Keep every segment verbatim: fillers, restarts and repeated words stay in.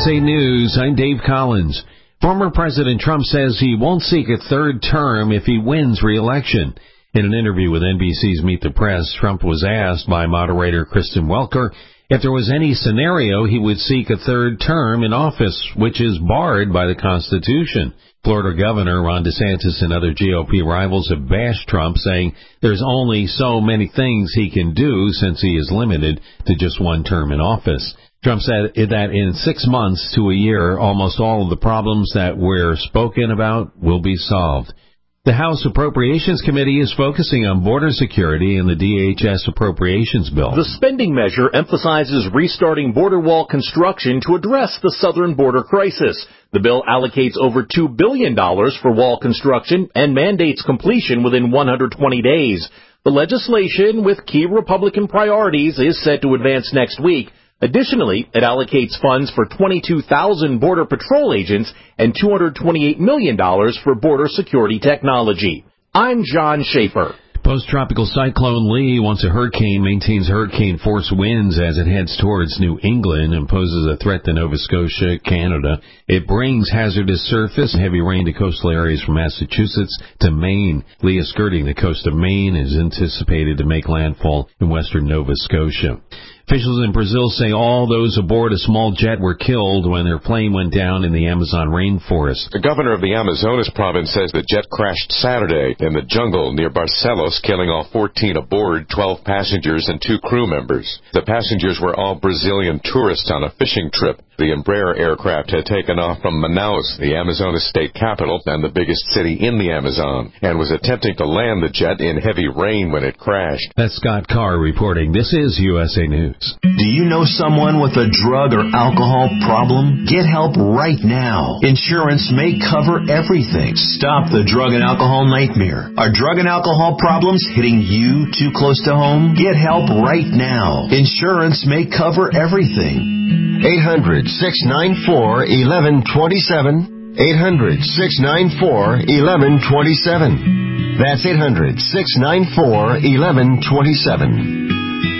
S A News, I'm Dave Collins. Former President Trump says he won't seek a third term if he wins re-election. In an interview with N B C's Meet the Press, Trump was asked by moderator Kristen Welker if there was any scenario he would seek a third term in office, which is barred by the Constitution. Florida Governor Ron DeSantis and other G O P rivals have bashed Trump, saying there's only so many things he can do since he is limited to just one term in office. Trump said that in six months to a year, almost all of the problems that we're spoken about will be solved. The House Appropriations Committee is focusing on border security in the D H S appropriations bill. The spending measure emphasizes restarting border wall construction to address the southern border crisis. The bill allocates over two billion dollars for wall construction and mandates completion within one hundred twenty days. The legislation, with key Republican priorities, is set to advance next week. Additionally, it allocates funds for twenty-two thousand Border Patrol agents and two hundred twenty-eight million dollars for border security technology. I'm John Schaefer. Post-tropical cyclone Lee, once a hurricane, maintains hurricane force winds as it heads towards New England and poses a threat to Nova Scotia, Canada. It brings hazardous surface and heavy rain to coastal areas from Massachusetts to Maine. Lee is skirting the coast of Maine and is anticipated to make landfall in western Nova Scotia. Officials in Brazil say all those aboard a small jet were killed when their plane went down in the Amazon rainforest. The governor of the Amazonas province says the jet crashed Saturday in the jungle near Barcelos, killing all fourteen aboard, twelve passengers and two crew members. The passengers were all Brazilian tourists on a fishing trip. The Embraer aircraft had taken off from Manaus, the Amazonas state capital and the biggest city in the Amazon, and was attempting to land the jet in heavy rain when it crashed. That's Scott Carr reporting. This is U S A News. Do you know someone with a drug or alcohol problem? Get help right now. Insurance may cover everything. Stop the drug and alcohol nightmare. Are drug and alcohol problems hitting you too close to home? Get help right now. Insurance may cover everything. eight hundred, six nine four, one one two seven. eight hundred, six nine four, one one two seven. That's eight hundred, six nine four, one one two seven.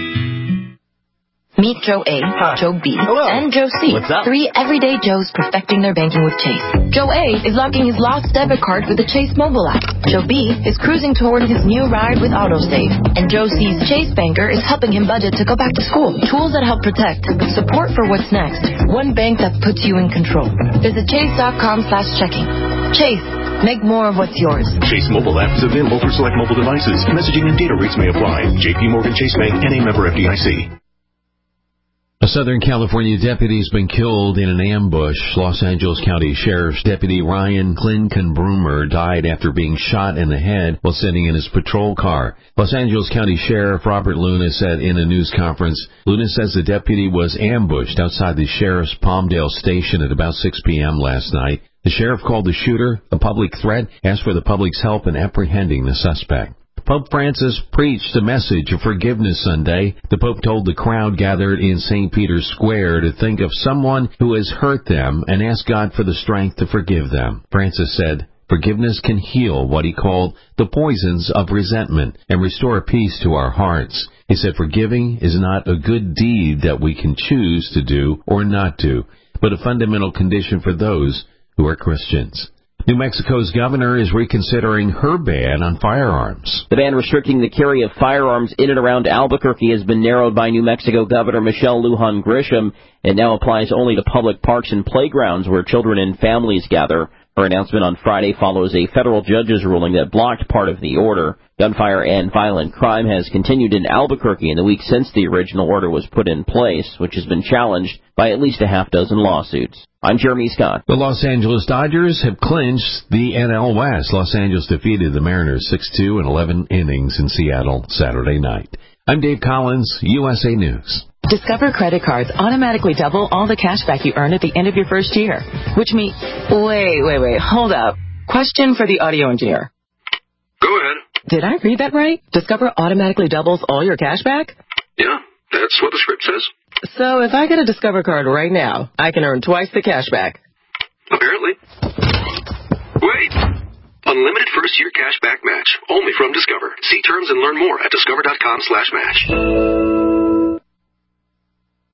Meet Joe A, Hi. Joe B, Hello. and Joe C. What's up? Three everyday Joes perfecting their banking with Chase. Joe A is locking his lost debit card with the Chase mobile app. Joe B is cruising toward his new ride with AutoSave. And Joe C's Chase banker is helping him budget to go back to school. Tools that help protect. Support for what's next. One bank that puts you in control. Visit chase.com slash checking. Chase. Make more of what's yours. Chase mobile app is available for select mobile devices. Messaging and data rates may apply. J P Morgan Chase Bank and a member F D I C. A Southern California deputy has been killed in an ambush. Los Angeles County Sheriff's Deputy Ryan Klinkenbrummer died after being shot in the head while sitting in his patrol car. Los Angeles County Sheriff Robert Luna said in a news conference, Luna says the deputy was ambushed outside the sheriff's Palmdale station at about six p.m. last night. The sheriff called the shooter a public threat, asked for the public's help in apprehending the suspect. Pope Francis preached a message of forgiveness Sunday. The Pope told the crowd gathered in Saint Peter's Square to think of someone who has hurt them and ask God for the strength to forgive them. Francis said, forgiveness can heal what he called the poisons of resentment and restore peace to our hearts. He said forgiving is not a good deed that we can choose to do or not do, but a fundamental condition for those who are Christians. New Mexico's governor is reconsidering her ban on firearms. The ban restricting the carry of firearms in and around Albuquerque has been narrowed by New Mexico Governor Michelle Lujan Grisham and now applies only to public parks and playgrounds where children and families gather. Her announcement on Friday follows a federal judge's ruling that blocked part of the order. Gunfire and violent crime has continued in Albuquerque in the week since the original order was put in place, which has been challenged by at least a half dozen lawsuits. I'm Jeremy Scott. The Los Angeles Dodgers have clinched the N L West. Los Angeles defeated the Mariners six two in eleven innings in Seattle Saturday night. I'm Dave Collins, U S A News. Discover credit cards automatically double all the cash back you earn at the end of your first year, which means... Wait, wait, wait, hold up. Question for the audio engineer. Go ahead. Did I read that right? Discover automatically doubles all your cash back? Yeah, that's what the script says. So if I get a Discover card right now, I can earn twice the cash back. Apparently. Wait! Unlimited first-year cash back match. Only from Discover. See terms and learn more at discover.com slash match.